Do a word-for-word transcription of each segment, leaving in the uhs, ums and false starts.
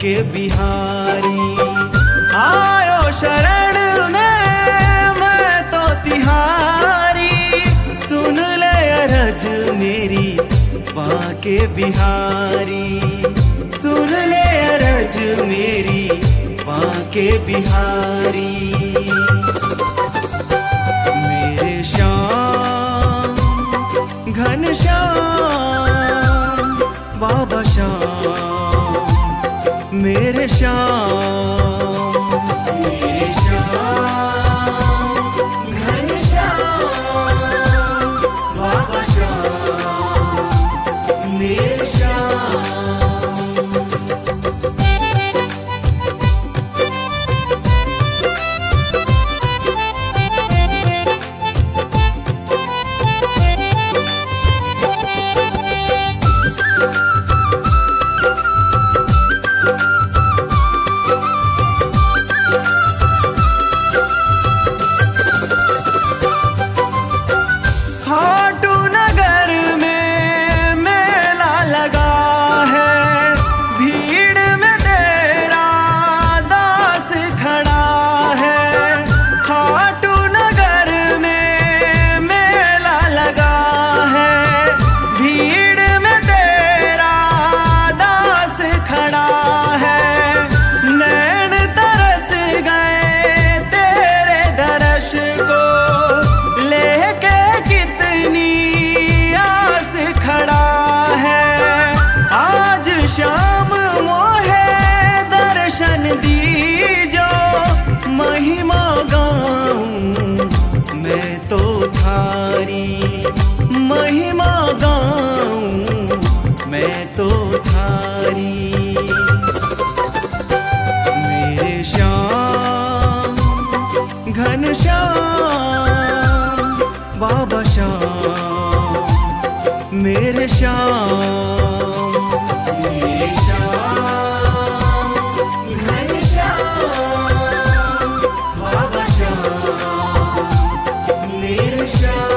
बाके बिहारी। आयो शरण में मैं तो तिहारी, सुन ले अरज मेरी बाके बिहारी, सुन ले अरज मेरी बाके बिहारी। मेरे श्याम घनश्याम बाबा श्याम, मेरे श्याम, मेरे श्याम घनश्याम बाबा श्याम, मेरे श्याम। श्याम मोहे दर्शन दीजो, महिमा गाऊं मैं तो थारी, महिमा गाऊं मैं तो थारी। मेरे श्याम घनश्याम बाबा श्याम, मेरे श्याम, मेरे श्याम घनश्याम बाबा श्याम, मेरे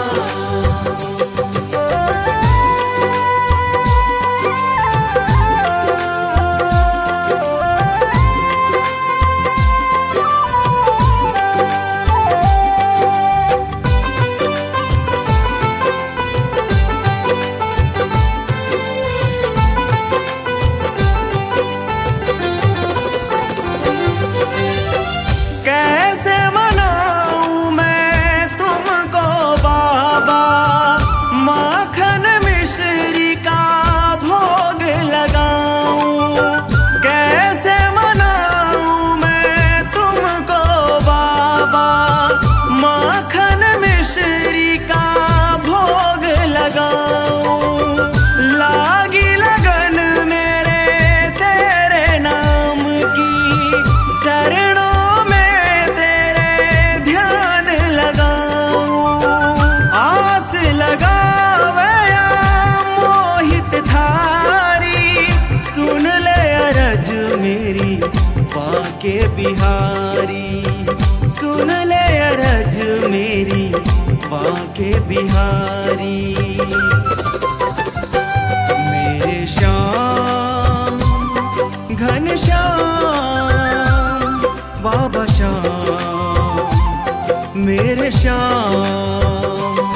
बाके बिहारी, सुन ले अरज मेरी बाके बिहारी। मेरे श्याम घनश्याम बाबा श्याम, मेरे श्याम।